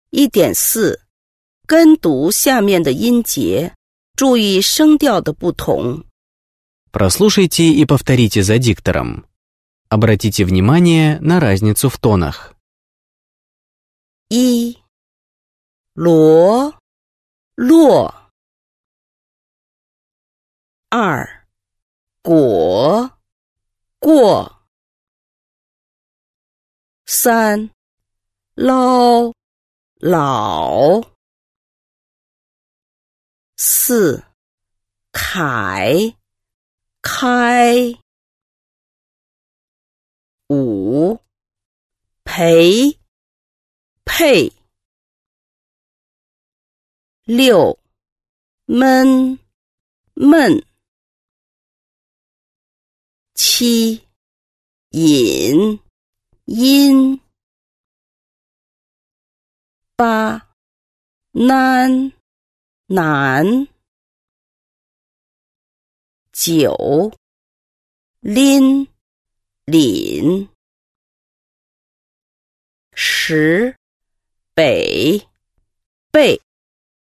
1.4 跟读下面的音节，注意声调的不同。 Прослушайте и повторите за диктором. Обратите внимание на разницу в тонах. 1. 罗落。 2. 果过。 3. 捞老。 4. 凯开。 5. 陪配。 6. 闷闷。 7. 饮音。 8. 难难。 9. 拎领。 10. 北背。